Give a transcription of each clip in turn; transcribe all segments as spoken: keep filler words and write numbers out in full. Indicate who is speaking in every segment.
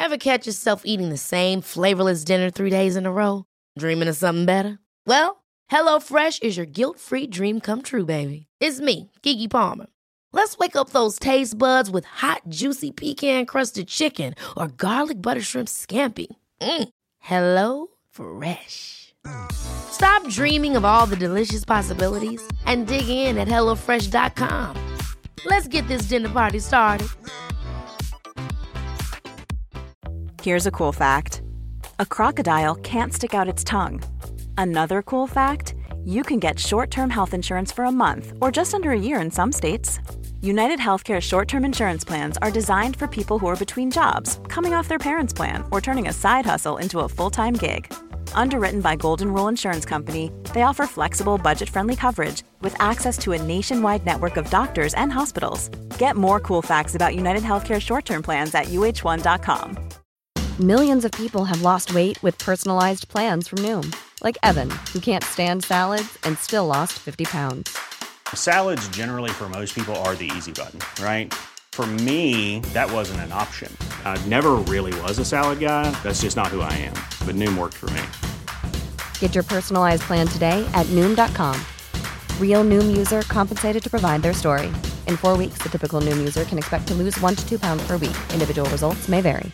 Speaker 1: Ever catch yourself eating the same flavorless dinner three days in a row? Dreaming of something better? Well, HelloFresh is your guilt-free dream come true, baby. It's me, Keke Palmer. Let's wake up those taste buds with hot, juicy pecan-crusted chicken or garlic butter shrimp scampi. Mm. Hello Fresh. Stop dreaming of all the delicious possibilities and dig in at hello fresh dot com. Let's get this dinner party started.
Speaker 2: Here's a cool fact. A crocodile can't stick out its tongue. Another cool fact, you can get short-term health insurance for a month or just under a year in some states. United Healthcare short-term insurance plans are designed for people who are between jobs, coming off their parents' plan, or turning a side hustle into a full-time gig. Underwritten by Golden Rule Insurance Company, they offer flexible, budget-friendly coverage with access to a nationwide network of doctors and hospitals. Get more cool facts about United Healthcare short-term plans at U H one dot com.
Speaker 3: Millions of people have lost weight with personalized plans from Noom. Like Evan, who can't stand salads and still lost fifty pounds.
Speaker 4: Salads generally for most people are the easy button, right? For me, that wasn't an option. I never really was a salad guy. That's just not who I am. But Noom worked for me.
Speaker 3: Get your personalized plan today at Noom dot com. Real Noom user compensated to provide their story. In four weeks, the typical Noom user can expect to lose one to two pounds per week. Individual results may vary.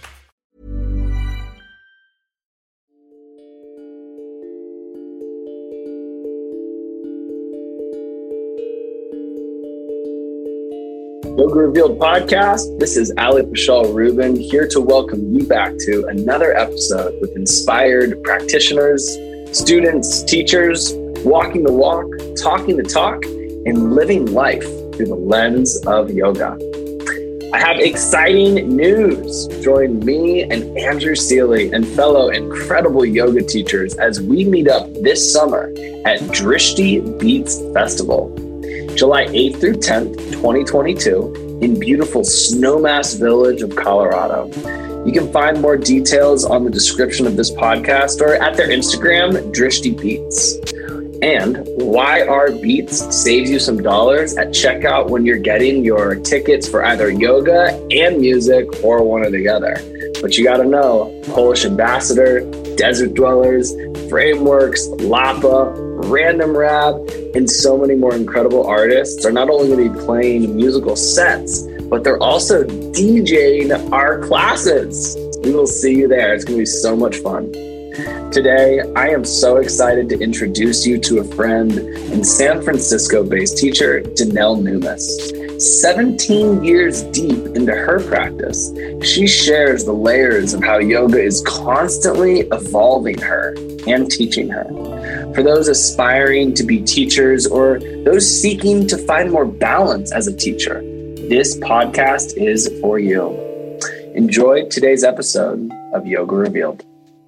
Speaker 5: Yoga Revealed podcast. This is Alec Michelle Rubin here to welcome you back to another episode with inspired practitioners, students, teachers, walking the walk, talking the talk, and living life through the lens of yoga. I have exciting news. Join me and Andrew Seeley and fellow incredible yoga teachers as we meet up this summer at Drishti Beats Festival. July eighth through tenth, twenty twenty-two, in beautiful Snowmass Village of Colorado. You can find more details on the description of this podcast or at their Instagram, Drishti Beats. And Y R Beats saves you some dollars at checkout when you're getting your tickets for either yoga and music or one or the other. But you got to know, Polish Ambassador, Desert Dwellers, Frameworks, Lapa, Random Rap, and so many more incredible artists are not only going to be playing musical sets, but they're also DJing our classes. We will see you there. It's going to be so much fun. Today, I am so excited to introduce you to a friend and San Francisco-based teacher, Danelle Numis. seventeen years deep into her practice, she shares the layers of how yoga is constantly evolving her and teaching her. For those aspiring to be teachers or those seeking to find more balance as a teacher, this podcast is for you. Enjoy today's episode of Yoga Revealed.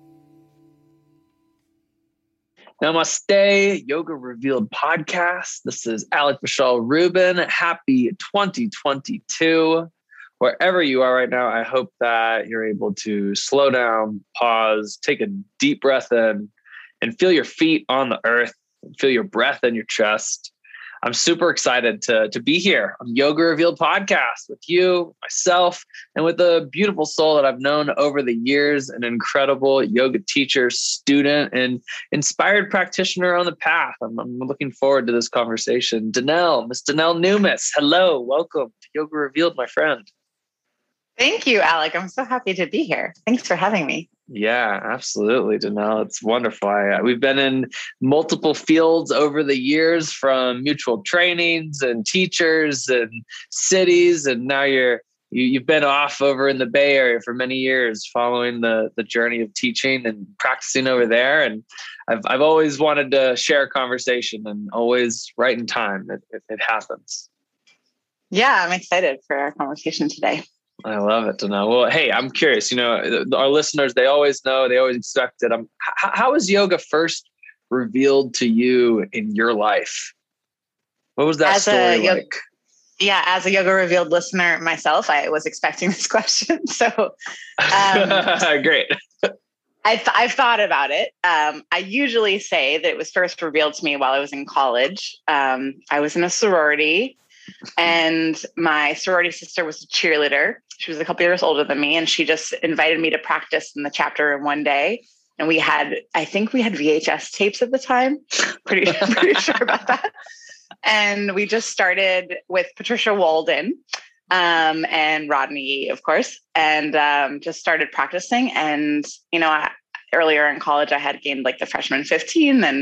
Speaker 5: Namaste, Yoga Revealed podcast. This is Alec Michelle Rubin. Happy twenty twenty-two. Wherever you are right now, I hope that you're able to slow down, pause, take a deep breath in, and feel your feet on the earth, feel your breath in your chest. I'm super excited to, to be here on Yoga Revealed podcast with you, myself, and with a beautiful soul that I've known over the years, an incredible yoga teacher, student, and inspired practitioner on the path. I'm, I'm looking forward to this conversation. Danelle, Miss Danelle Numis, hello, welcome to Yoga Revealed, my friend.
Speaker 6: Thank you, Alec. I'm so happy to be here. Thanks for having me.
Speaker 5: Yeah, absolutely, Danelle. It's wonderful. I, we've been in multiple fields over the years, from mutual trainings and teachers and cities, and now you're you, you've been off over in the Bay Area for many years, following the the journey of teaching and practicing over there. And I've I've always wanted to share a conversation, and always right in time it, it, it happens.
Speaker 6: Yeah, I'm excited for our conversation today.
Speaker 5: I love it to know. Well, hey, I'm curious, you know, our listeners, they always know, they always expect it. Um, how, how was yoga first revealed to you in your life? What was that
Speaker 6: as
Speaker 5: story
Speaker 6: a yoga,
Speaker 5: like?
Speaker 6: Yeah, as a Yoga Revealed listener myself, I was expecting this question. So um,
Speaker 5: great.
Speaker 6: I th- I've thought about it. Um, I usually say that it was first revealed to me while I was in college. Um, I was in a sorority, and my sorority sister was a cheerleader. She was a couple years older than me, and she just invited me to practice in the chapter room one day. And we had, I think we had V H S tapes at the time. Pretty, pretty sure about that. And we just started with Patricia Walden um, and Rodney, of course, and um, just started practicing. And, you know, I, earlier in college, I had gained like the freshman fifteen, and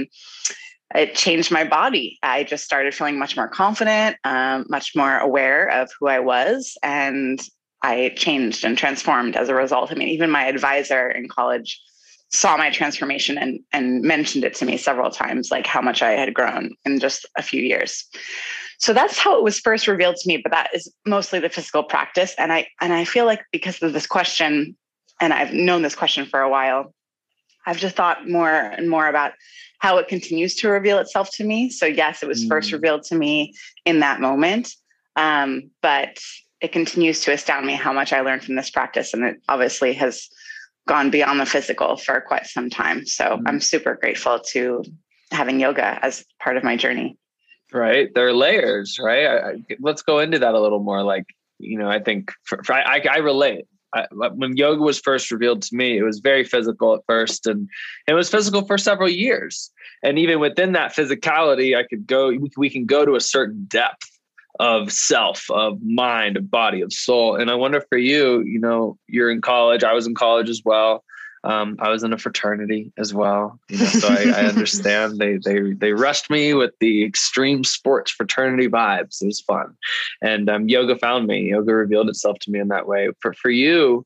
Speaker 6: it changed my body. I just started feeling much more confident, um, much more aware of who I was. And I changed and transformed as a result. I mean, even my advisor in college saw my transformation and, and mentioned it to me several times, like how much I had grown in just a few years. So that's how it was first revealed to me, but that is mostly the physical practice. And I, and I feel like because of this question, and I've known this question for a while, I've just thought more and more about how it continues to reveal itself to me. So yes, it was mm. first revealed to me in that moment. Um, but it continues to astound me how much I learned from this practice. And it obviously has gone beyond the physical for quite some time. So mm. I'm super grateful to having yoga as part of my journey.
Speaker 7: Right. There are layers, right? I, I, let's go into that a little more. Like, you know, I think for, for, I, I relate. I, when yoga was first revealed to me, it was very physical at first, and it was physical for several years. And even within that physicality, I could go, we, we can go to a certain depth of self, of mind, of body, of soul. And I wonder for you, you know, you're in college. I was in college as well. Um, I was in a fraternity as well. You know, so I, I understand they, they, they rushed me with the extreme sports fraternity vibes. It was fun. And um, yoga found me. Yoga revealed itself to me in that way. For, for you,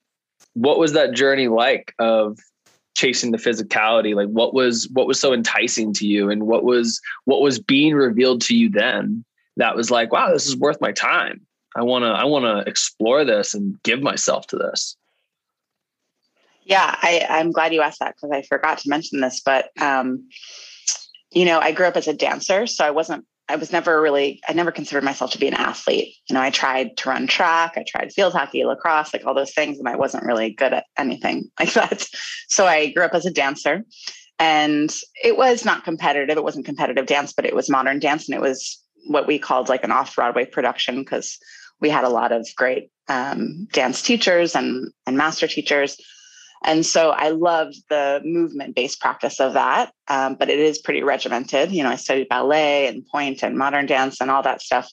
Speaker 7: what was that journey like of chasing the physicality? Like what was, what was so enticing to you, and what was, what was being revealed to you then that was like, wow, this is worth my time. I want to, I want to explore this and give myself to this.
Speaker 6: Yeah, I, I'm glad you asked that, because I forgot to mention this, but, um, you know, I grew up as a dancer, so I wasn't, I was never really, I never considered myself to be an athlete. You know, I tried to run track, I tried field hockey, lacrosse, like all those things, and I wasn't really good at anything like that. So I grew up as a dancer, and it was not competitive. It wasn't competitive dance, but it was modern dance, and it was what we called like an off-Broadway production, because we had a lot of great um, dance teachers and, and master teachers. And so I loved the movement-based practice of that, um, but it is pretty regimented. You know, I studied ballet and pointe and modern dance and all that stuff.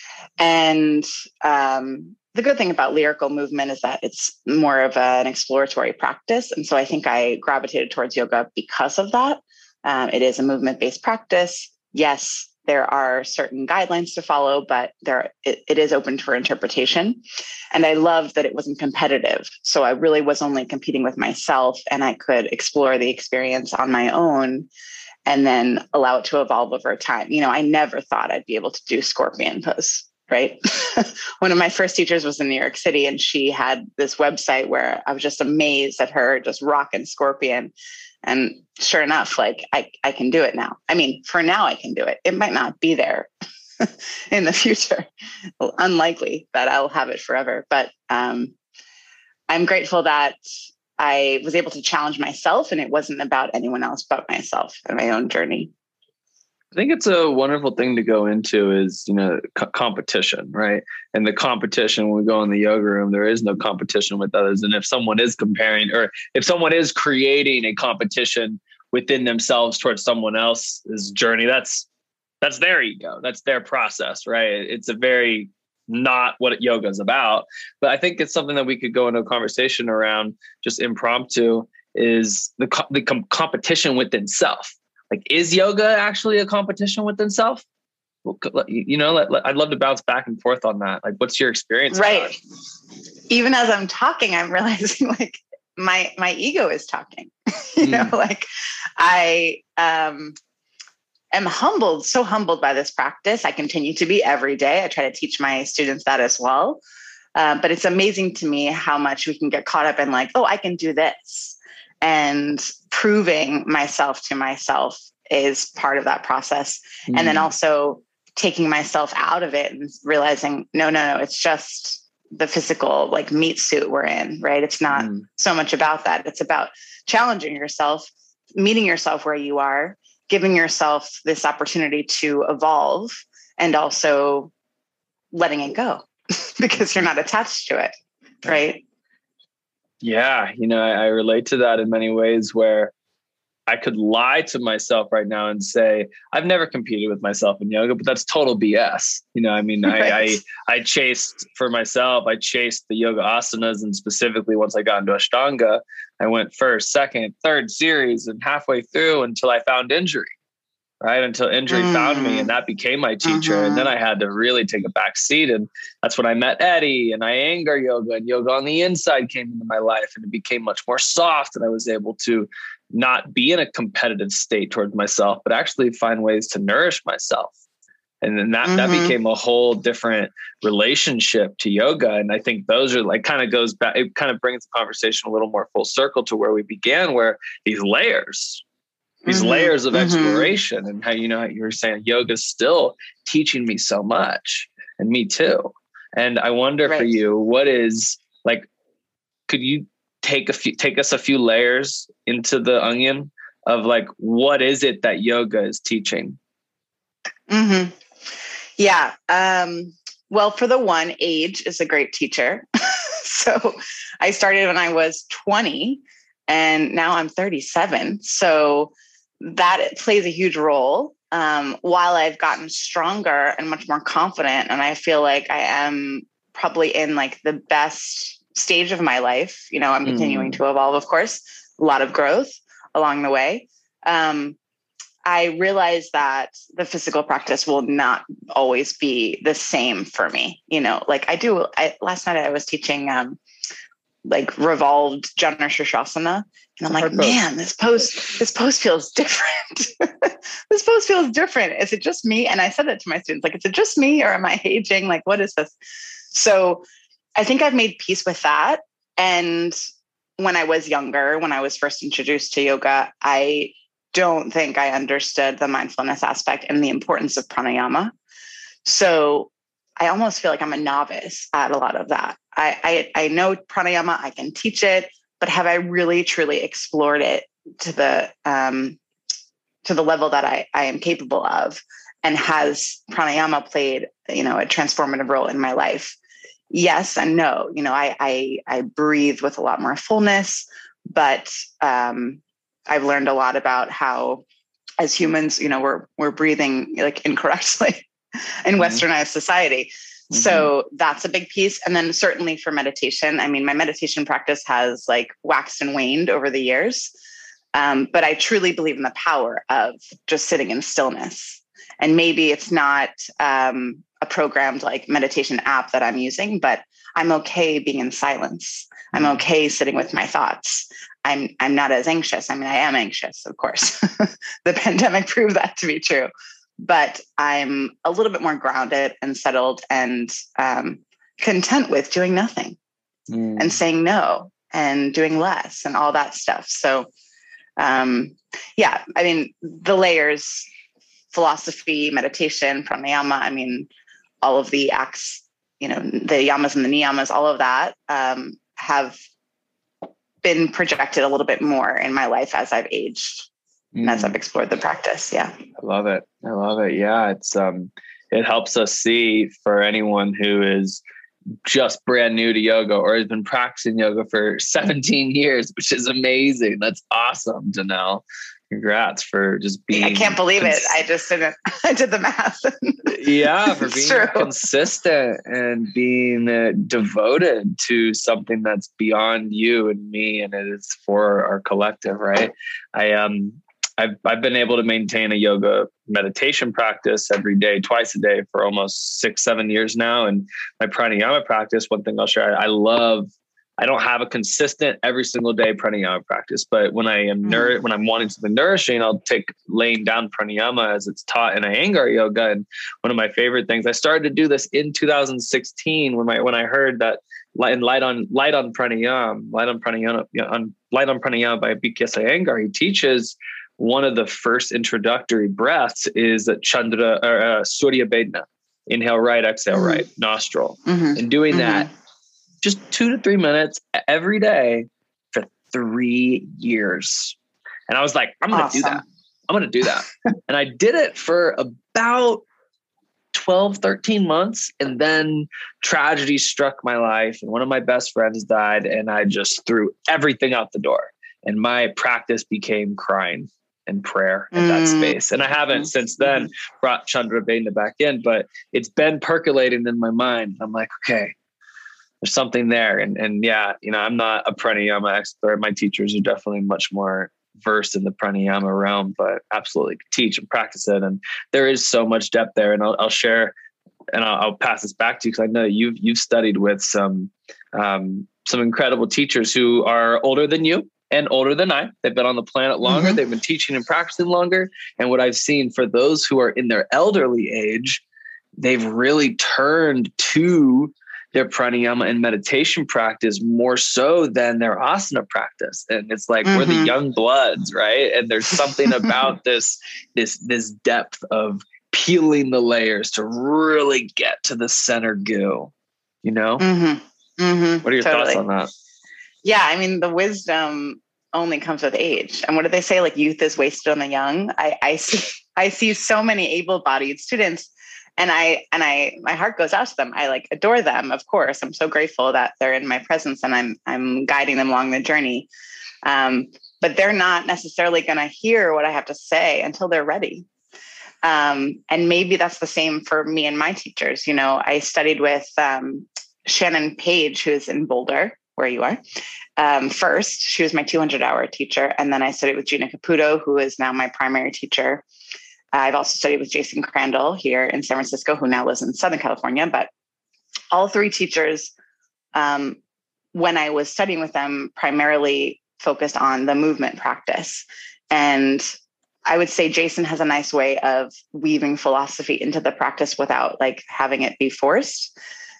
Speaker 6: And um, the good thing about lyrical movement is that it's more of a, an exploratory practice. And so I think I gravitated towards yoga because of that. Um, it is a movement-based practice. Yes, there are certain guidelines to follow, but there it, it is open for interpretation. And I loved that it wasn't competitive. So I really was only competing with myself, and I could explore the experience on my own and then allow it to evolve over time. You know, I never thought I'd be able to do scorpion pose, right? One of my first teachers was in New York City, and she had this website where I was just amazed at her just rocking scorpion. And sure enough, like I, I can do it now. I mean, for now I can do it. It might not be there in the future. Well, unlikely that I'll have it forever. But um, I'm grateful that I was able to challenge myself, and it wasn't about anyone else but myself and my own journey.
Speaker 7: I think it's a wonderful thing to go into is, you know, co- competition, right? And the competition, when we go in the yoga room, there is no competition with others. And if someone is comparing, or if someone is creating a competition within themselves towards someone else's journey, that's, that's their ego. That's their process, right? It's a very not what yoga is about. But I think it's something that we could go into a conversation around, just impromptu, is the, co- the com- competition within self. Like, is yoga actually a competition within self? You know, let, let, I'd love to bounce back and forth on that. Like, what's your experience?
Speaker 6: Right. Even as I'm talking, I'm realizing like my, my ego is talking, you mm. know, like I um, am humbled, so humbled by this practice. I continue to be every day. I try to teach my students that as well. Uh, but it's amazing to me how much we can get caught up in like, oh, I can do this. And proving myself to myself is part of that process. Mm. And then also taking myself out of it and realizing, no, no, no, it's just the physical like meat suit we're in, right? It's not mm. so much about that. It's about challenging yourself, meeting yourself where you are, giving yourself this opportunity to evolve, and also letting it go. because you're not attached to it. Right.
Speaker 7: Yeah. You know, I, I relate to that in many ways where I could lie to myself right now and say, I've never competed with myself in yoga, but that's total B S. You know, I mean, right. I, I, I chased for myself, I chased the yoga asanas. And specifically once I got into Ashtanga, I went first, second, third series and halfway through until I found injury, right? Until injury mm. found me, and that became my teacher. Uh-huh. And then I had to really take a back seat. And that's when I met Eddie and Iyengar yoga, and yoga on the inside came into my life, and it became much more soft. And I was able to not be in a competitive state towards myself, but actually find ways to nourish myself. And then that, mm-hmm. that became a whole different relationship to yoga. And I think those are like, kind of goes back, it kind of brings the conversation a little more full circle to where we began, where these layers, these mm-hmm. layers of mm-hmm. exploration, and how, you know, you were saying yoga is still teaching me so much, and me too. And I wonder right. for you, what is like, could you take a few, take us a few layers into the onion of like, what is it that yoga is teaching?
Speaker 6: Mm-hmm. Yeah. Um, well, for the one, age is a great teacher. So I started when I was twenty, and now I'm thirty-seven. So that plays a huge role. Um, while I've gotten stronger and much more confident, and I feel like I am probably in like the best stage of my life. You know, I'm continuing mm. to evolve, of course, a lot of growth along the way. Um, I realize that the physical practice will not always be the same for me. You know, like I do, I, last night I was teaching, um, like revolved Janu Sirsasana. And I'm like, man, this pose, this pose feels different. This pose feels different. Is it just me? And I said that to my students, like, is it just me, or am I aging? Like, what is this? So I think I've made peace with that. And when I was younger, when I was first introduced to yoga, I don't think I understood the mindfulness aspect and the importance of pranayama. So I almost feel like I'm a novice at a lot of that. I, I, I know pranayama, I can teach it, but have I really truly explored it to the um, to the level that I, I am capable of? And has pranayama played, you know, a transformative role in my life? Yes and no. You know, I I, I breathe with a lot more fullness, but um, I've learned a lot about how, as humans, you know, we're we're breathing like incorrectly in mm-hmm. westernized society. Mm-hmm. So that's a big piece. And then certainly for meditation, I mean, my meditation practice has like waxed and waned over the years. Um, but I truly believe in the power of just sitting in stillness. And maybe it's not um, a programmed like meditation app that I'm using, but I'm okay being in silence. I'm okay sitting with my thoughts. I'm I'm not as anxious. I mean, I am anxious, of course. The pandemic proved that to be true. But I'm a little bit more grounded and settled and um, content with doing nothing mm. and saying no and doing less and all that stuff. So, um, yeah, I mean, the layers, philosophy, meditation, pranayama, I mean, all of the acts, you know, the yamas and the niyamas, all of that um, have been projected a little bit more in my life as I've aged. And as I've explored the practice. Yeah.
Speaker 7: I love it. I love it. Yeah. It's, um, it helps us see, for anyone who is just brand new to yoga or has been practicing yoga for seventeen years, which is amazing. That's awesome to know. Congrats for just being.
Speaker 6: I can't believe cons- it. I just didn't, I did the math.
Speaker 7: Yeah. For being true. consistent and being uh, devoted to something that's beyond you and me. And it is for our collective, right? I, um, I've, I've been able to maintain a yoga meditation practice every day, twice a day for almost six, seven years now. And my pranayama practice, one thing I'll share, I, I love, I don't have a consistent every single day pranayama practice, but when I am nour- when I'm wanting something nourishing, I'll take laying down pranayama as it's taught in Iyengar yoga. And one of my favorite things, I started to do this in two thousand sixteen when I, when I heard that light, light on, light on pranayama, light on pranayama, on light on pranayama by B K S Iyengar. He teaches one of the first introductory breaths is Chandra or uh, Surya Bedna. Inhale right, exhale mm-hmm. right, nostril. Mm-hmm. And doing mm-hmm. that just two to three minutes every day for three years. And I was like, I'm going to awesome. do that. I'm going to do that. And I did it for about twelve, thirteen months. And then tragedy struck my life and one of my best friends died and I just threw everything out the door. And my practice became crying and prayer in that mm. space. And I haven't since then brought Chandra Vedana back in, but it's been percolating in my mind. I'm like, okay, there's something there. And, and yeah, you know, I'm not a pranayama expert. My teachers are definitely much more versed in the pranayama realm, but absolutely teach and practice it. And there is so much depth there. And I'll, I'll share, and I'll, I'll pass this back to you because I know you've, you've studied with some, um, some incredible teachers who are older than you and older than I. They've been on the planet longer. Mm-hmm. They've been teaching and practicing longer. And what I've seen for those who are in their elderly age, they've really turned to their pranayama and meditation practice more so than their asana practice. And it's like, mm-hmm. we're the young bloods, right? And there's something about this, this, this depth of peeling the layers to really get to the center goo, you know?
Speaker 6: Mm-hmm. Mm-hmm.
Speaker 7: What are your totally. thoughts on that?
Speaker 6: Yeah. I mean, the wisdom only comes with age. And what do they say? Like youth is wasted on the young. I, I see, I see so many able-bodied students and I, and I, my heart goes out to them. I like adore them. Of course, I'm so grateful that they're in my presence and I'm, I'm guiding them along the journey. Um, but they're not necessarily going to hear what I have to say until they're ready. Um, and maybe that's the same for me and my teachers. You know, I studied with, um, Shannon Page, who's in Boulder, where you are. Um, first, she was my two hundred hour teacher. And then I studied with Gina Caputo, who is now my primary teacher. I've also studied with Jason Crandall here in San Francisco, who now lives in Southern California. But all three teachers, um, when I was studying with them, primarily focused on the movement practice. And I would say Jason has a nice way of weaving philosophy into the practice without like having it be forced.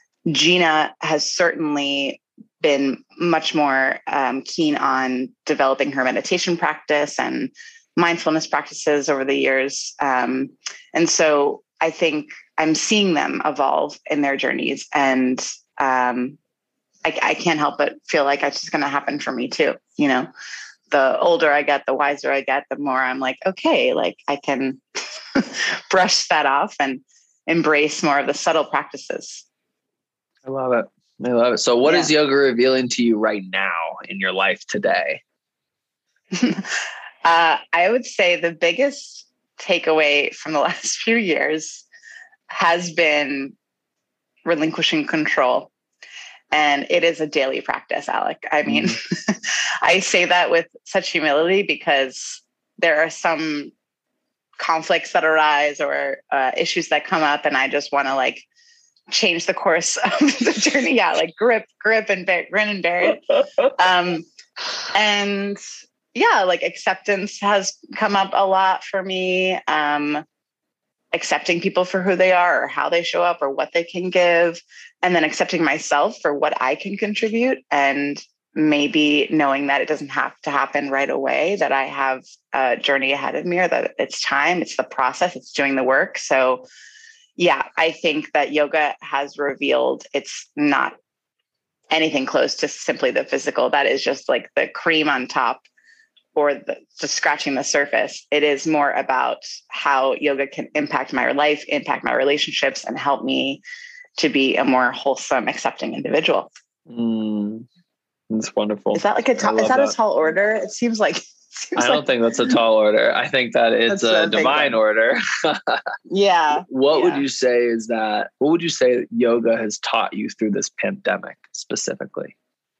Speaker 6: Gina has certainly been much more um, keen on developing her meditation practice and mindfulness practices over the years. Um, and so I think I'm seeing them evolve in their journeys. And um, I, I can't help but feel like it's just going to happen for me too. You know, the older I get, the wiser I get, the more I'm like, okay, like I can brush that off and embrace more of the subtle practices.
Speaker 7: I love it. I love it. So what yeah. is yoga revealing to you right now in your life today?
Speaker 6: uh, I would say the biggest takeaway from the last few years has been relinquishing control. And it is a daily practice, Alec. I mean, mm. I say that with such humility because there are some conflicts that arise or uh, issues that come up and I just want to like change the course of the journey. Yeah. Like grip, grip and bear, grin and bear it. Um, and yeah, like acceptance has come up a lot for me. Um, accepting people for who they are or how they show up or what they can give. And then accepting myself for what I can contribute and maybe knowing that it doesn't have to happen right away, that I have a journey ahead of me or that it's time, it's the process, it's doing the work. So yeah, I think that yoga has revealed it's not anything close to simply the physical. That is just like the cream on top or the, just scratching the surface. It is more about how yoga can impact my life, impact my relationships, and help me to be a more wholesome, accepting individual.
Speaker 7: Mm, that's wonderful.
Speaker 6: Is that like a ta- is that, that a tall order? It seems like.
Speaker 7: I don't like, think that's a tall order. I think that it's a divine order.
Speaker 6: yeah.
Speaker 7: What
Speaker 6: yeah.
Speaker 7: would you say is that, what would you say that yoga has taught you through this pandemic specifically?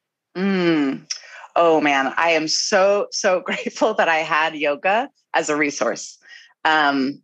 Speaker 6: Mm. Oh man, I am so, so grateful that I had yoga as a resource. Um,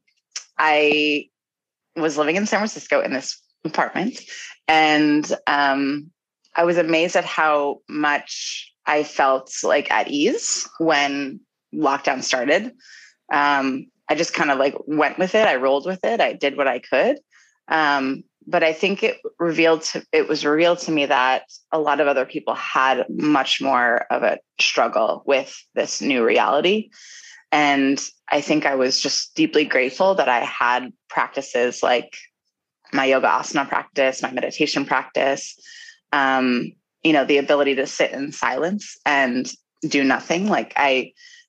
Speaker 6: I was living in San Francisco in this apartment and um, I was amazed at how much I felt like at ease when lockdown started. Um, I just kind of like went with it. I rolled with it. I did what I could. Um, but I think it revealed to, it was revealed to me that a lot of other people had much more of a struggle with this new reality. And I think I was just deeply grateful that I had practices like my yoga asana practice, my meditation practice, um, you know, the ability to sit in silence and do nothing. Like I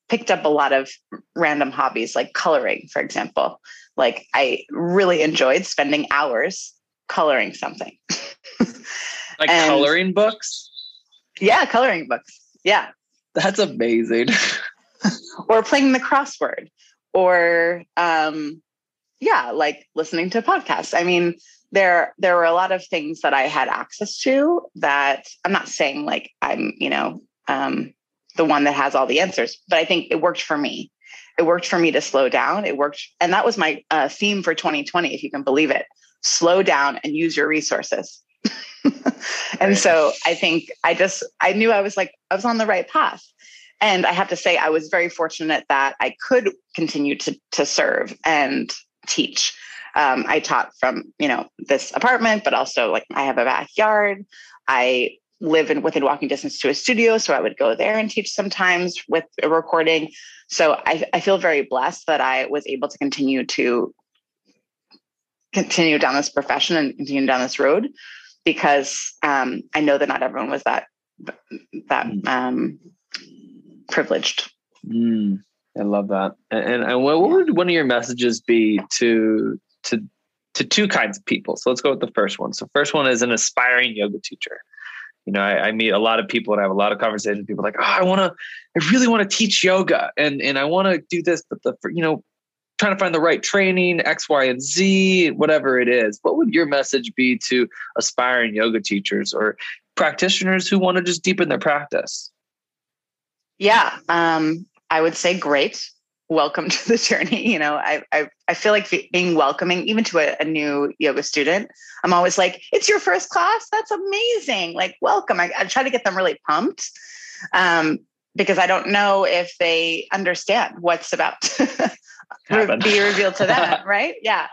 Speaker 6: picked up a lot of random hobbies like coloring, for example. Like I really enjoyed spending hours coloring something.
Speaker 7: Like
Speaker 6: and,
Speaker 7: coloring books?
Speaker 6: Yeah, coloring books. Yeah.
Speaker 7: That's amazing.
Speaker 6: Or playing the crossword, or um, yeah, like listening to podcasts. I mean, there there were a lot of things that I had access to that I'm not saying like I'm, you know, um, the one that has all the answers, but I think it worked for me. It worked for me to slow down. It worked. And that was my uh, theme for twenty twenty, if you can believe it. Slow down and use your resources. And right. So I think I just, I knew I was like, I was on the right path. And I have to say, I was very fortunate that I could continue to, to serve and teach. Um, I taught from, you know, this apartment, but also like I have a backyard. I live in within walking distance to a studio. So I would go there and teach sometimes with a recording. So I, I feel very blessed that I was able to continue to continue down this profession and continue down this road, because um, I know that not everyone was that, that um, privileged.
Speaker 7: Mm, I love that. And, and what would one of your messages be to, to, to two kinds of people? So let's go with the first one. So first one is an aspiring yoga teacher. You know, I, I meet a lot of people and I have a lot of conversations with people like, oh, I want to, I really want to teach yoga and, and I want to do this, but the, you know, trying to find the right training, X, Y, and Z, whatever it is. What would your message be to aspiring yoga teachers or practitioners who want to just deepen their practice?
Speaker 6: Yeah, um, I would say great. Welcome to the journey. You know, I I, I feel like being welcoming, even to a, a new yoga student, I'm always like, it's your first class? That's amazing. Like, welcome. I, I try to get them really pumped um, because I don't know if they understand what's about to be revealed to them, right? Yeah.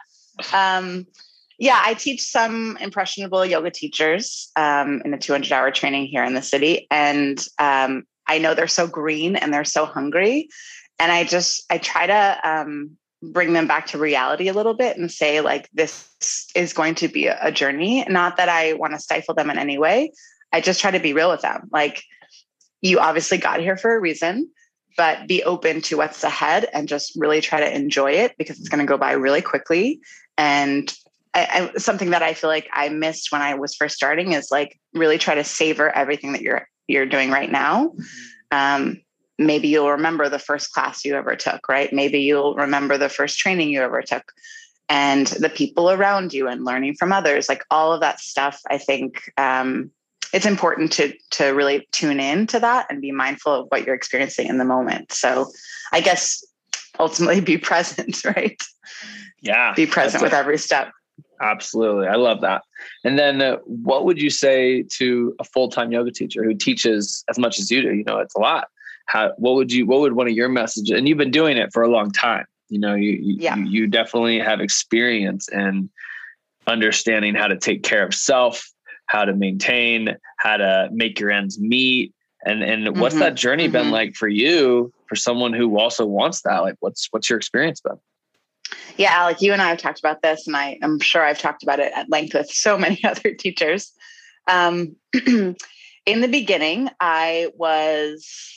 Speaker 6: Um, yeah, I teach some impressionable yoga teachers um, in a two hundred hour training here in the city. And um, I know they're so green and they're so hungry. And I just, I try to um, bring them back to reality a little bit and say, like, this is going to be a, a journey. Not that I want to stifle them in any way. I just try to be real with them. Like, you obviously got here for a reason, but be open to what's ahead and just really try to enjoy it, because it's going to go by really quickly. And I, I, something that I feel like I missed when I was first starting is like really try to savor everything that you're you're doing right now. Um, maybe you'll remember the first class you ever took, right? Maybe you'll remember the first training you ever took, and the people around you and learning from others, like all of that stuff. I think um, it's important to to really tune in to that and be mindful of what you're experiencing in the moment. So I guess ultimately be present, right?
Speaker 7: Yeah.
Speaker 6: Be present with every step.
Speaker 7: Absolutely. I love that. And then uh, what would you say to a full-time yoga teacher who teaches as much as you do? You know, it's a lot. How, what would you, what would one of your messages, and you've been doing it for a long time, you know, you, you,
Speaker 6: yeah.
Speaker 7: you, you definitely have experience in understanding how to take care of self, how to maintain, how to make your ends meet. And, and mm-hmm. what's that journey mm-hmm. been like for you, for someone who also wants that? Like, what's, what's your experience been?
Speaker 6: Yeah, Alec, you and I have talked about this, and I am sure I've talked about it at length with so many other teachers. Um, in the beginning, I was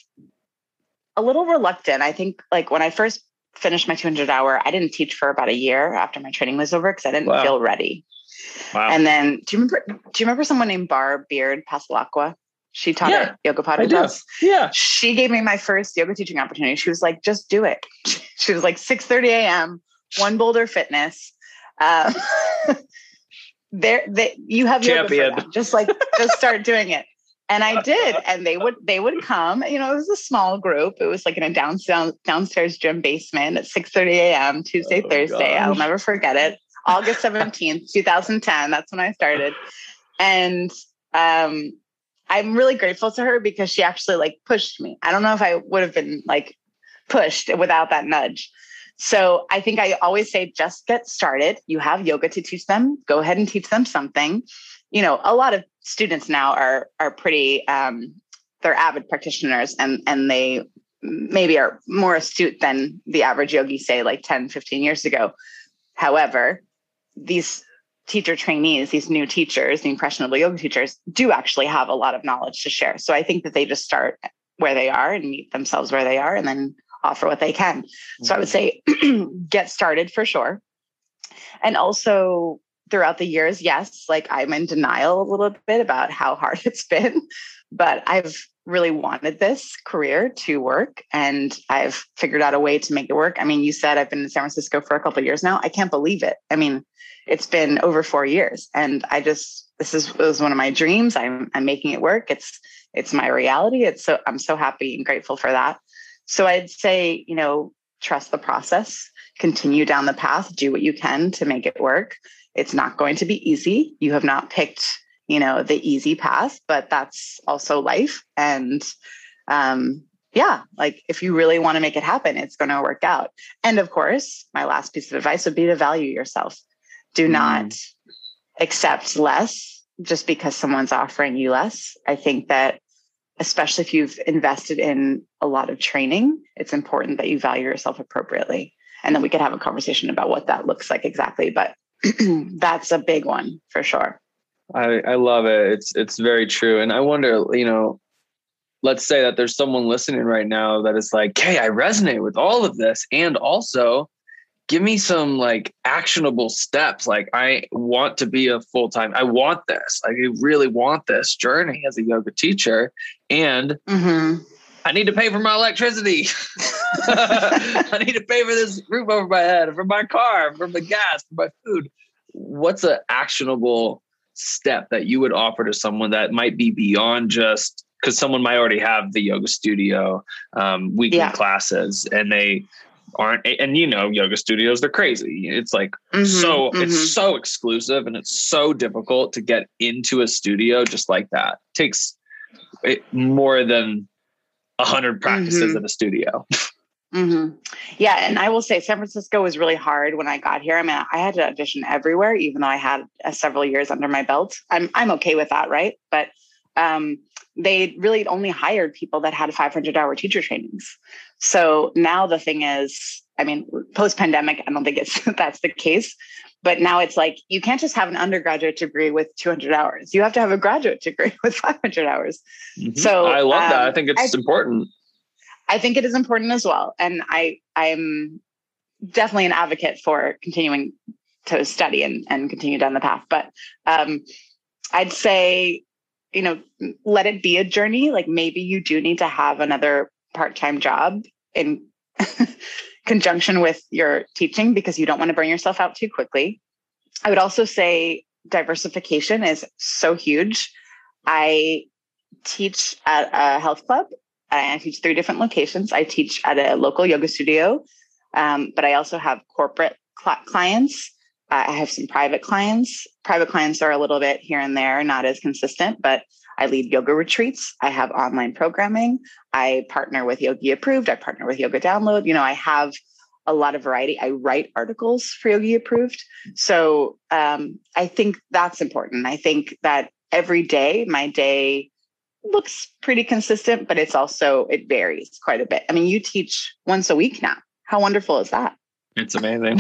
Speaker 6: a little reluctant. I think like when I first finished my two hundred hour, I didn't teach for about a year after my training was over because I didn't wow. feel ready.
Speaker 7: Wow.
Speaker 6: And then do you remember, do you remember someone named Barb Beard Pasalacqua? She taught yeah, at Yoga Podcast.
Speaker 7: Yeah.
Speaker 6: She gave me my first yoga teaching opportunity. She was like, just do it. She was like six thirty a.m., One Boulder Fitness. Uh, there, they, you have
Speaker 7: champion.
Speaker 6: Yoga for them. Just like, just start doing it. And I did. And they would, they would come, you know, it was a small group. It was like in a downstairs, downstairs gym basement at six thirty a.m., Tuesday, oh, Thursday. Gosh. I'll never forget it. August seventeenth, twenty ten. That's when I started. And, um, I'm really grateful to her because she actually like pushed me. I don't know if I would have been like pushed without that nudge. So I think I always say, just get started. You have yoga to teach them. Go ahead and teach them something. You know, a lot of students now are, are pretty, um, they're avid practitioners and, and they maybe are more astute than the average yogi, say like ten, fifteen years ago. However, these teacher trainees, these new teachers, the impressionable yoga teachers do actually have a lot of knowledge to share. So I think that they just start where they are and meet themselves where they are. And then offer what they can. Mm-hmm. So I would say get started for sure. And also throughout the years, yes, like I'm in denial a little bit about how hard it's been, but I've really wanted this career to work and I've figured out a way to make it work. I mean, you said I've been in San Francisco for a couple of years now. I can't believe it. I mean, it's been over four years and I just, this is, it was one of my dreams. I'm, I'm making it work. It's, it's my reality. It's so, I'm so happy and grateful for that. So I'd say, you know, trust the process, continue down the path, do what you can to make it work. It's not going to be easy. You have not picked, you know, the easy path, but that's also life. And um, yeah, like if you really want to make it happen, it's going to work out. And of course, my last piece of advice would be to value yourself. Do mm. not accept less just because someone's offering you less. I think that especially if you've invested in a lot of training, it's important that you value yourself appropriately. And then we could have a conversation about what that looks like exactly. But that's a big one for sure.
Speaker 7: I, I love it. It's, it's very true. And I wonder, you know, let's say that there's someone listening right now that is like, hey, I resonate with all of this. And also give me some like actionable steps. Like I want to be a full-time, I want this, like, I really want this journey as a yoga teacher. And mm-hmm. I need to pay for my electricity. I need to pay for this roof over my head, for my car, for my gas, for my food. What's an actionable step that you would offer to someone that might be beyond just, because someone might already have the yoga studio, um, weekly yeah. classes, and they aren't, and you know, yoga studios, they're crazy. It's like, mm-hmm, so mm-hmm. it's so exclusive and it's so difficult to get into a studio just like that. It takes it more than a hundred practices mm-hmm. in a studio.
Speaker 6: Mm-hmm. Yeah. And I will say San Francisco was really hard when I got here. I mean, I had to audition everywhere, even though I had uh, several years under my belt. I'm, I'm okay with that. Right. But, um, they really only hired people that had five hundred hour teacher trainings. So now the thing is, I mean, post pandemic, I don't think it's, that's the case, but now it's like, you can't just have an undergraduate degree with two hundred hours. You have to have a graduate degree with five hundred hours. Mm-hmm. So
Speaker 7: I love um, that. I think it's
Speaker 6: I,
Speaker 7: important.
Speaker 6: I think it is important as well. And I, I'm definitely an advocate for continuing to study and, and continue down the path. But um, I'd say, you know, let it be a journey. Like maybe you do need to have another part-time job in conjunction with your teaching because you don't want to burn yourself out too quickly. I would also say diversification is so huge. I teach at a health club. I teach three different locations. I teach at a local yoga studio, um, but I also have corporate cl- clients. Uh, I have some private clients. Private clients are a little bit here and there, not as consistent, but I lead yoga retreats. I have online programming. I partner with Yogi Approved. I partner with Yoga Download. You know, I have a lot of variety. I write articles for Yogi Approved. So um, I think that's important. I think that every day, my day looks pretty consistent, but it's also, it varies quite a bit. I mean, you teach once a week now. How wonderful is that?
Speaker 7: It's amazing.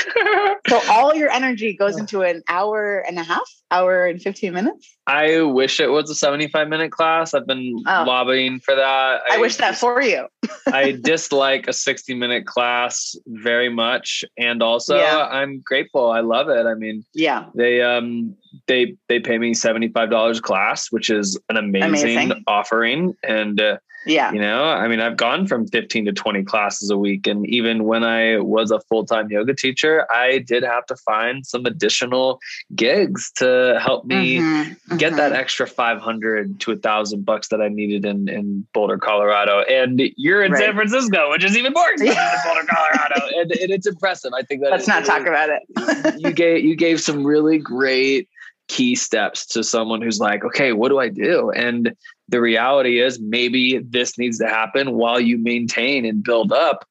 Speaker 6: So all your energy goes into an hour and a half, hour and fifteen minutes?
Speaker 7: I wish it was a seventy-five minute class. I've been oh. lobbying for that.
Speaker 6: I, I wish that for you.
Speaker 7: I dislike a sixty minute class very much. And also yeah. I'm grateful. I love it. I mean, yeah, they, um, they, they pay me seventy-five dollars a class, which is an amazing, amazing. offering. And, uh, yeah, you know, I mean, I've gone from fifteen to twenty classes a week. And even when I was a full-time yoga teacher, I did have to find some additional gigs to help me mm-hmm, get mm-hmm. that extra five hundred to a thousand bucks that I needed in, in Boulder, Colorado. And you're in right. San Francisco, which is even more expensive than Boulder, Colorado. And, and it's impressive. I think that
Speaker 6: let's not
Speaker 7: it,
Speaker 6: talk about it.
Speaker 7: you gave, you gave some really great key steps to someone who's like, okay, what do I do? And the reality is maybe this needs to happen while you maintain and build up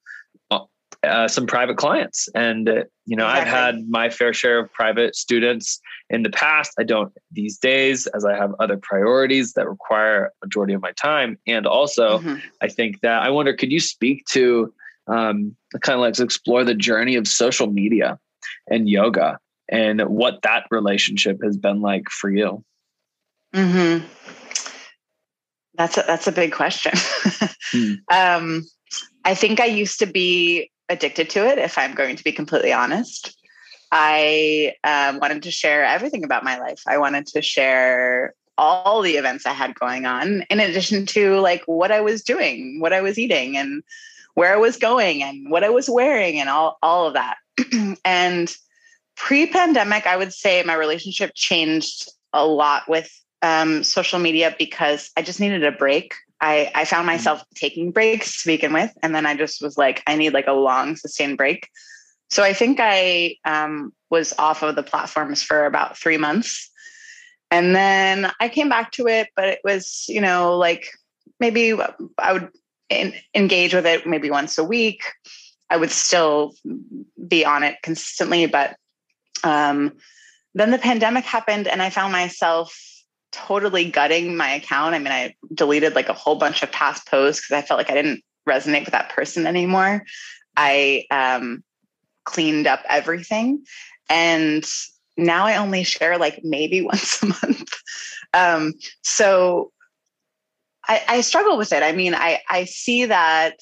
Speaker 7: uh, some private clients. And, uh, you know, exactly. I've had my fair share of private students in the past. I don't these days, as I have other priorities that require a majority of my time. And also mm-hmm. I think that I wonder, could you speak to um, kind of like explore the journey of social media and yoga and what that relationship has been like for you?
Speaker 6: Mm-hmm. That's a, that's a big question. hmm. um, I think I used to be addicted to it, if I'm going to be completely honest. I um, wanted to share everything about my life. I wanted to share all the events I had going on, in addition to like what I was doing, what I was eating, and where I was going, and what I was wearing, and all, all of that. And pre-pandemic, I would say my relationship changed a lot with um, social media because I just needed a break. I, I found myself taking breaks to begin with. And then I just was like, I need like a long sustained break. So I think I um, was off of the platforms for about three months. And then I came back to it, but it was, you know, like maybe I would in, engage with it maybe once a week. I would still be on it consistently. But um, then the pandemic happened and I found myself totally gutting my account. I mean, I deleted like a whole bunch of past posts because I felt like I didn't resonate with that person anymore. I um, cleaned up everything. And now I only share like maybe once a month. Um, so I, I struggle with it. I mean, I, I see that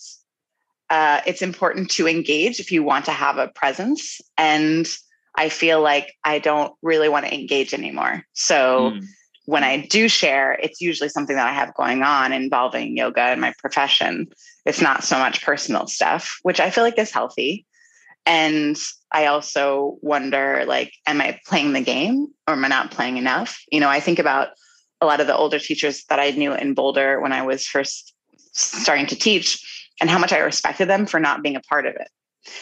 Speaker 6: uh, it's important to engage if you want to have a presence. And I feel like I don't really want to engage anymore. So mm. when I do share, it's usually something that I have going on involving yoga and my profession. It's not so much personal stuff, which I feel like is healthy. And I also wonder, like, am I playing the game or am I not playing enough? You know, I think about a lot of the older teachers that I knew in Boulder when I was first starting to teach and how much I respected them for not being a part of it.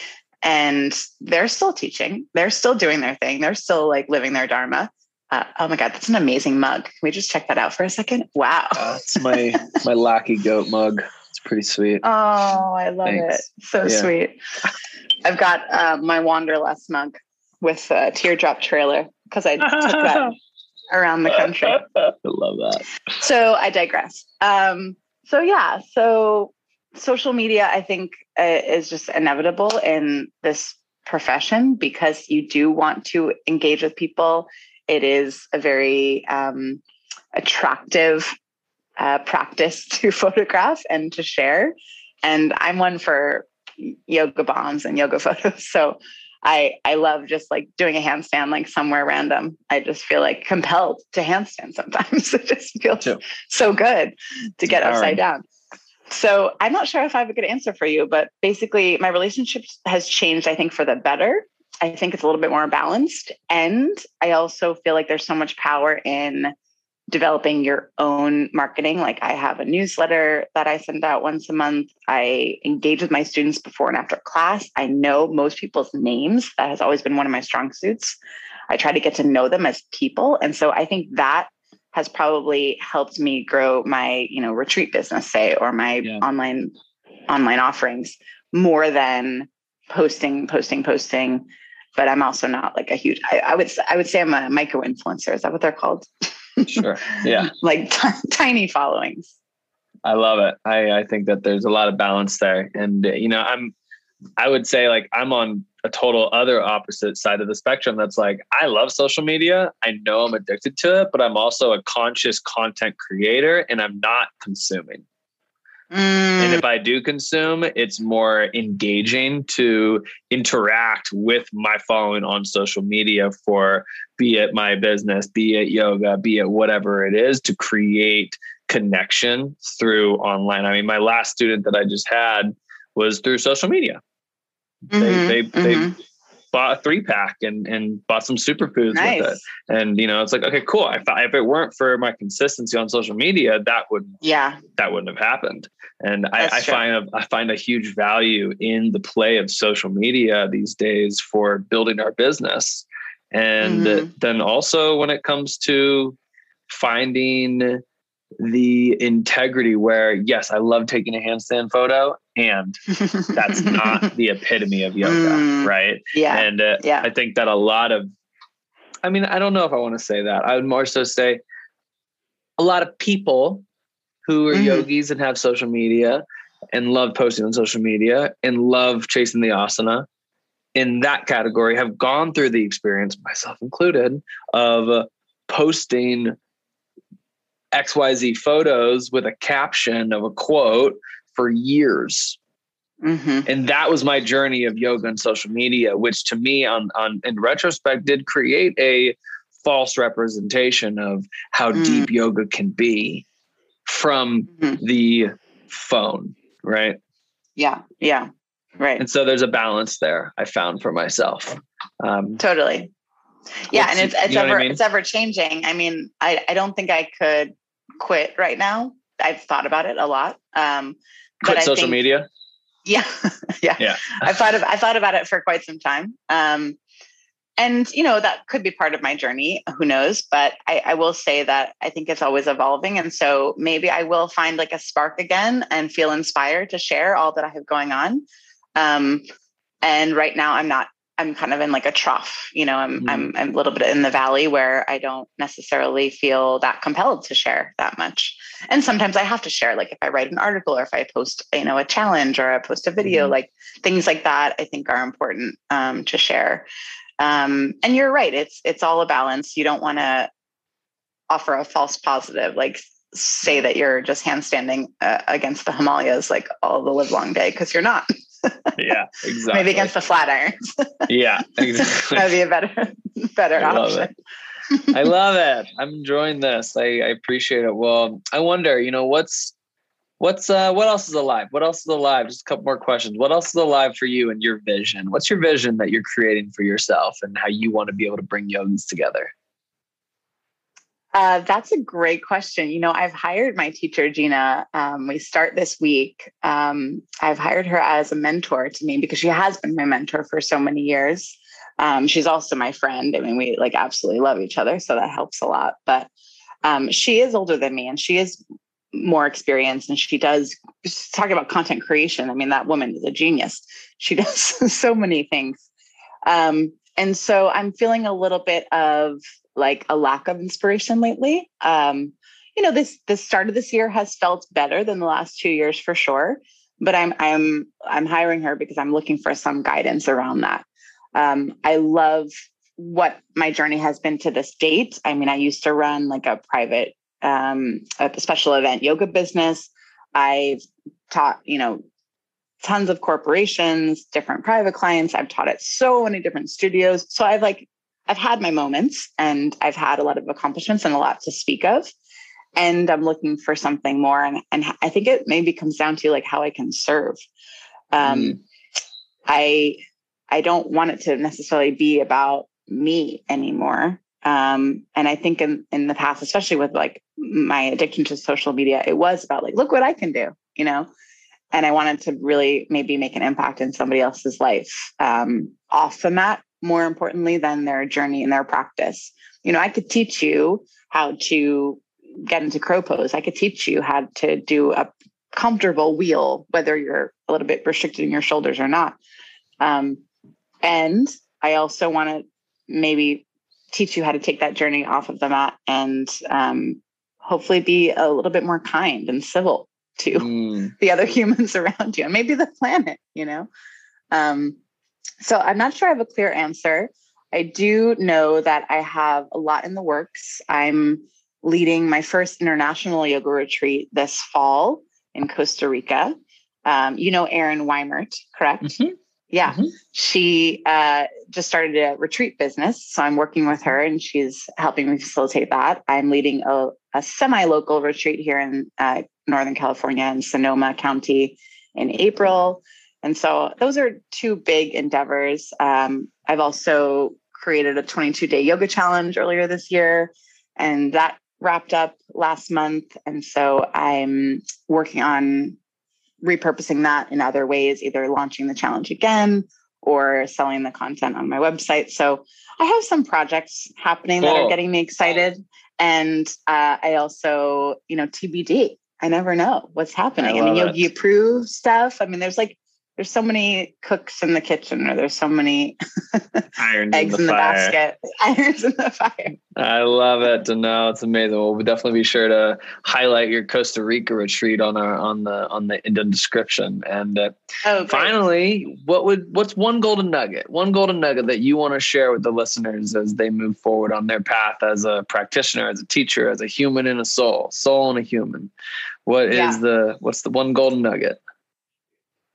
Speaker 6: And they're still teaching. They're still doing their thing. They're still like living their dharma. Uh, oh my God, that's an amazing mug. Can we just check that out for a second? Wow.
Speaker 7: Uh, it's my, my Lucky Goat mug. It's pretty sweet.
Speaker 6: Oh, I love Thanks. it. So yeah. sweet. I've got uh, my Wanderlust mug with a teardrop trailer because I took that around the country.
Speaker 7: I love that.
Speaker 6: So I digress. Um, so yeah, so social media, I think, uh, is just inevitable in this profession because you do want to engage with people. It is a very um, attractive uh, practice to photograph and to share. And I'm one for yoga bombs and yoga photos. So I, I love just like doing a handstand, like somewhere random. I just feel like compelled to handstand sometimes. It just feels Too. so good to get upside down. So I'm not sure if I have a good answer for you, but basically my relationship has changed, I think, for the better. I think it's a little bit more balanced. And I also feel like there's so much power in developing your own marketing. Like I have a newsletter that I send out once a month. I engage with my students before and after class. I know most people's names. That has always been one of my strong suits. I try to get to know them as people. And so I think that has probably helped me grow my, you know, retreat business, say, or my yeah. online, online offerings more than posting, posting, posting. But I'm also not like a huge, I, I would, I would say I'm a micro influencer. Is that what they're called?
Speaker 7: Sure. Yeah.
Speaker 6: Like t- tiny followings.
Speaker 7: I love it. I, I think that there's a lot of balance there. And, you know, I'm, I would say like I'm on a total other opposite side of the spectrum. That's like, I love social media. I know I'm addicted to it, but I'm also a conscious content creator and I'm not consuming. Mm. And if I do consume, it's more engaging to interact with my following on social media for, be it my business, be it yoga, be it whatever it is, to create connection through online. I mean, my last student that I just had was through social media. Mm-hmm, they they, mm-hmm. they bought a three pack and, and bought some superfoods nice. with it. And, you know, it's like, okay, cool. If, if it weren't for my consistency on social media, that would, yeah, that wouldn't have happened. And I, I find, a, I find a huge value in the play of social media these days for building our business. And mm-hmm. then also when it comes to finding the integrity where, yes, I love taking a handstand photo and that's not the epitome of yoga. Mm, right.
Speaker 6: Yeah.
Speaker 7: And uh, yeah. I think that a lot of, I mean, I don't know if I want to say that. I would more so say a lot of people who are mm-hmm. yogis and have social media and love posting on social media and love chasing the asana in that category have gone through the experience, myself included, of posting X Y Z photos with a caption of a quote for years.
Speaker 6: Mm-hmm.
Speaker 7: And that was my journey of yoga and social media, which to me on, on in retrospect did create a false representation of how mm. deep yoga can be from mm-hmm. the phone. Right.
Speaker 6: Yeah. Yeah. Right.
Speaker 7: And so there's a balance there I found for myself. Um,
Speaker 6: totally. Yeah. And it's, it's ever,
Speaker 7: I mean?
Speaker 6: it's ever changing. I mean, I, I don't think I could quit right now. I've thought about it a lot. Um,
Speaker 7: quit
Speaker 6: but I
Speaker 7: social
Speaker 6: think,
Speaker 7: media.
Speaker 6: Yeah. yeah.
Speaker 7: Yeah.
Speaker 6: I thought of, I thought about it for quite some time. Um, and you know, that could be part of my journey, who knows, but I, I will say that I think it's always evolving. And so maybe I will find like a spark again and feel inspired to share all that I have going on. Um, and right now I'm not, I'm kind of in like a trough, you know, I'm, mm. I'm, I'm a little bit in the valley where I don't necessarily feel that compelled to share that much. And sometimes I have to share, like if I write an article or if I post, you know, a challenge or I post a video, mm. like things like that, I think are important um, to share. Um, and you're right. It's, it's all a balance. You don't want to offer a false positive, like say that you're just handstanding uh, against the Himalayas, like all the live long day. Cause you're not.
Speaker 7: Yeah, exactly.
Speaker 6: Maybe against the flat irons.
Speaker 7: Yeah, exactly.
Speaker 6: That'd be a better, better
Speaker 7: I
Speaker 6: option.
Speaker 7: Love it. I love it. I'm enjoying this. I, I appreciate it. Well, I wonder, you know, what's, what's, uh, what else is alive? What else is alive? Just a couple more questions. What else is alive for you and your vision? What's your vision that you're creating for yourself and how you want to be able to bring yogis together?
Speaker 6: Uh, that's a great question. You know, I've hired my teacher, Gina. Um, we start this week. Um, I've hired her as a mentor to me because she has been my mentor for so many years. Um, she's also my friend. I mean, we like absolutely love each other, so that helps a lot. But um, she is older than me and she is more experienced and she does talk about content creation. I mean, that woman is a genius. She does so many things. Um, and so I'm feeling a little bit of like a lack of inspiration lately. Um, you know, this, the start of this year has felt better than the last two years for sure, but I'm, I'm, I'm hiring her because I'm looking for some guidance around that. Um, I love what my journey has been to this date. I mean, I used to run like a private, um, a special event yoga business. I've taught, you know, tons of corporations, different private clients. I've taught at so many different studios. So I've like, I've had my moments and I've had a lot of accomplishments and a lot to speak of. And I'm looking for something more. And, and I think it maybe comes down to like how I can serve. Um, mm. I, I don't want it to necessarily be about me anymore. Um, and I think in, in the past, especially with like my addiction to social media, it was about like, look what I can do, you know? And I wanted to really maybe make an impact in somebody else's life, um, off the mat, more importantly than their journey and their practice. You know, I could teach you how to get into crow pose. I could teach you how to do a comfortable wheel, whether you're a little bit restricted in your shoulders or not. Um, and I also want to maybe teach you how to take that journey off of the mat and um, hopefully be a little bit more kind and civil to mm. the other humans around you and maybe the planet, you know? Um, So I'm not sure I have a clear answer. I do know that I have a lot in the works. I'm leading my first international yoga retreat this fall in Costa Rica. Um, you know, Erin Weimert, correct? Mm-hmm. Yeah. Mm-hmm. She uh, just started a retreat business. So I'm working with her and she's helping me facilitate that. I'm leading a, a semi-local retreat here in uh, Northern California in Sonoma County in April. And so those are two big endeavors. Um, I've also created a twenty-two day yoga challenge earlier this year, and that wrapped up last month. And so I'm working on repurposing that in other ways, either launching the challenge again or selling the content on my website. So I have some projects happening that are getting me excited. And uh, I also, you know, T B D. I never know what's happening. I, I mean, Yogi it. Approved stuff. I mean, there's like, there's so many cooks in the kitchen, or there's so many
Speaker 7: irons
Speaker 6: eggs
Speaker 7: in the,
Speaker 6: in the
Speaker 7: fire.
Speaker 6: basket, irons in the fire.
Speaker 7: I love it to know. It's amazing. Well, we'll definitely be sure to highlight your Costa Rica retreat on our, on the, on the, in the description. And uh, oh, finally, what would, what's one golden nugget, one golden nugget that you want to share with the listeners as they move forward on their path as a practitioner, as a teacher, as a human and a soul, soul and a human? What yeah. is the, what's the one golden nugget?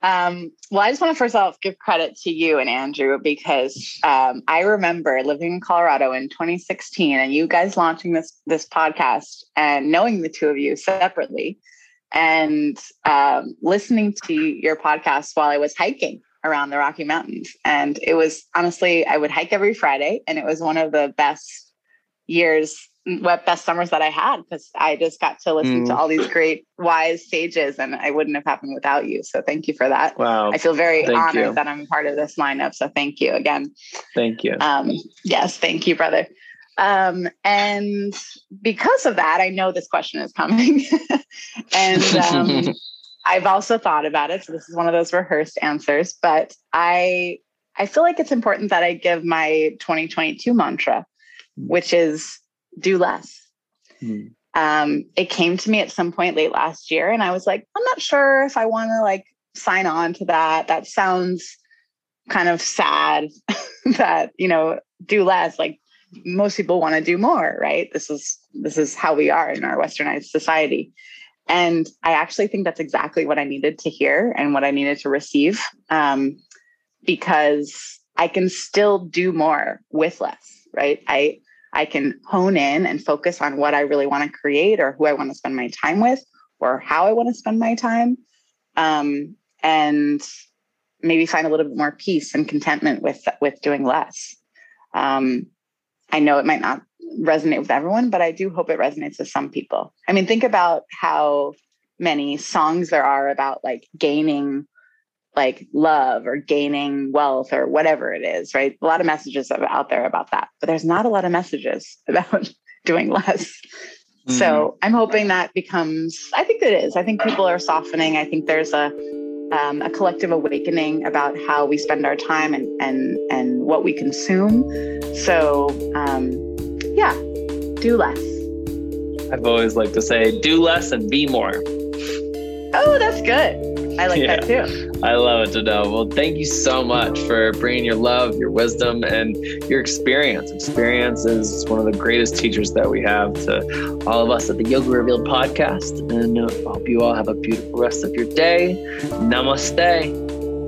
Speaker 6: Um, well, I just want to first off give credit to you and Andrew, because um, I remember living in Colorado in twenty sixteen and you guys launching this this podcast and knowing the two of you separately and um, listening to your podcast while I was hiking around the Rocky Mountains. And it was honestly, I would hike every Friday, and it was one of the best years, best summers that I had, because I just got to listen mm. to all these great wise sages, and I wouldn't have happened without you. So thank you for that.
Speaker 7: Wow.
Speaker 6: I feel very
Speaker 7: thank
Speaker 6: honored
Speaker 7: you.
Speaker 6: that I'm part of this lineup. So thank you again.
Speaker 7: Thank you.
Speaker 6: Um, yes, thank you, brother. Um, and because of that, I know this question is coming. and um, I've also thought about it. So this is one of those rehearsed answers, but I I feel like it's important that I give my twenty twenty-two mantra, which is do less. Mm. Um, it came to me at some point late last year, and I was like, I'm not sure if I want to like sign on to that. That sounds kind of sad that, you know, do less. Like most people want to do more, right? This is, this is how we are in our Westernized society. And I actually think that's exactly what I needed to hear and what I needed to receive, um, because I can still do more with less, right? I, I can hone in and focus on what I really want to create, or who I want to spend my time with, or how I want to spend my time. Um, and maybe find a little bit more peace and contentment with, with doing less. Um, I know it might not resonate with everyone, but I do hope it resonates with some people. I mean, think about how many songs there are about like gaining like love or gaining wealth or whatever it is, right? A lot of messages out there about that, but there's not a lot of messages about doing less. Mm-hmm. So I'm hoping that becomes, I think it is. I think people are softening. I think there's a, um, a collective awakening about how we spend our time and, and, and what we consume. So, um, yeah, do less.
Speaker 7: I've always liked to say, do less and be more.
Speaker 6: Oh, that's good. I like yeah, that too.
Speaker 7: I love it to know. Well, thank you so much for bringing your love, your wisdom, and your experience. Experience is one of the greatest teachers that we have to all of us at the Yoga Revealed podcast. And I hope you all have a beautiful rest of your day. Namaste.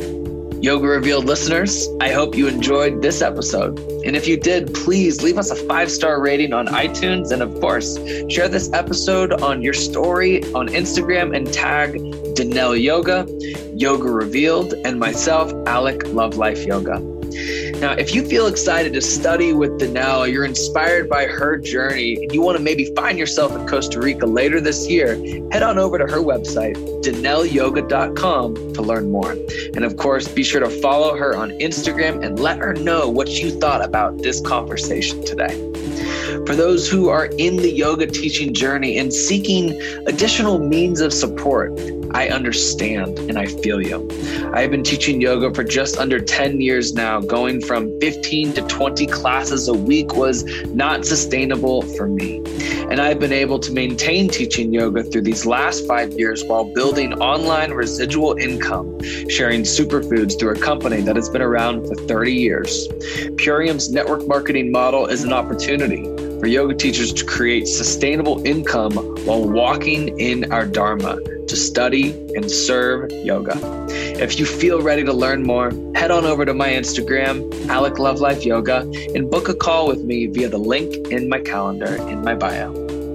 Speaker 7: Yoga Revealed listeners, I hope you enjoyed this episode. And if you did, please leave us a five-star rating on iTunes. And of course, share this episode on your story on Instagram and tag Danelle Yoga, Yoga Revealed, and myself, Alec Love Life Yoga. Now, if you feel excited to study with Danelle, you're inspired by her journey, and you want to maybe find yourself in Costa Rica later this year, head on over to her website, danelle yoga dot com, to learn more. And of course, be sure to follow her on Instagram and let her know what you thought about this conversation today. For those who are in the yoga teaching journey and seeking additional means of support, I understand and I feel you. I have been teaching yoga for just under ten years now. Going from fifteen to twenty classes a week was not sustainable for me. And I've been able to maintain teaching yoga through these last five years while building online residual income, sharing superfoods through a company that has been around for thirty years. Purium's network marketing model is an opportunity for yoga teachers to create sustainable income while walking in our Dharma, to study and serve yoga. If you feel ready to learn more, head on over to my Instagram, Alec Love Life Yoga, and book a call with me via the link in my calendar in my bio.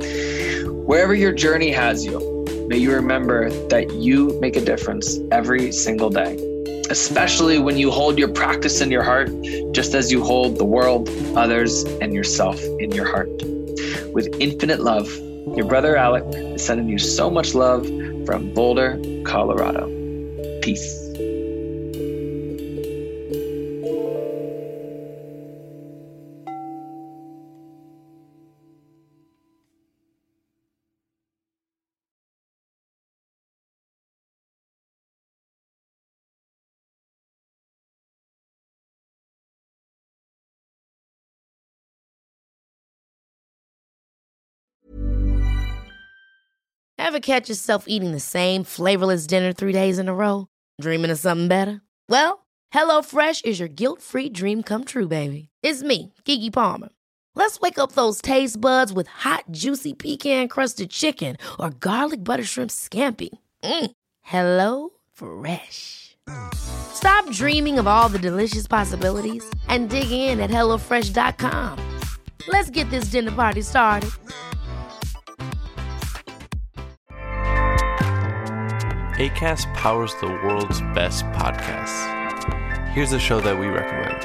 Speaker 7: Wherever your journey has you, may you remember that you make a difference every single day, especially when you hold your practice in your heart, just as you hold the world, others, and yourself in your heart. With infinite love, your brother Alec is sending you so much love from Boulder, Colorado. Peace.
Speaker 1: Ever catch yourself eating the same flavorless dinner three days in a row? Dreaming of something better? Well, HelloFresh is your guilt-free dream come true, baby. It's me, Keke Palmer. Let's wake up those taste buds with hot, juicy pecan-crusted chicken or garlic butter shrimp scampi. Mm. Hello Fresh. Stop dreaming of all the delicious possibilities and dig in at hello fresh dot com. Let's get this dinner party started.
Speaker 8: Acast powers the world's best podcasts. Here's a show that we recommend.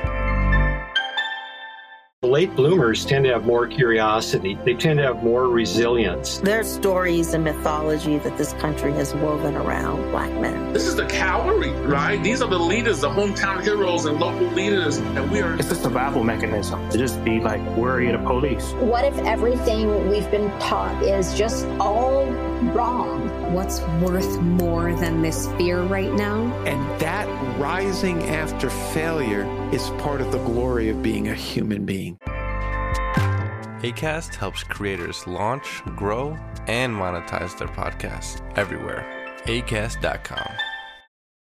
Speaker 9: Late bloomers tend to have more curiosity. They tend to have more resilience.
Speaker 10: There's stories and mythology that this country has woven around Black men.
Speaker 11: This is the cavalry, right? These are the leaders, the hometown heroes and local leaders. And we are...
Speaker 12: It's a survival mechanism to just be like worry of the police.
Speaker 13: What if everything we've been taught is just all wrong?
Speaker 14: What's worth more than this fear right now?
Speaker 15: And that rising after failure is part of the glory of being a human being.
Speaker 8: Acast helps creators launch, grow, and monetize their podcasts everywhere. acast dot com.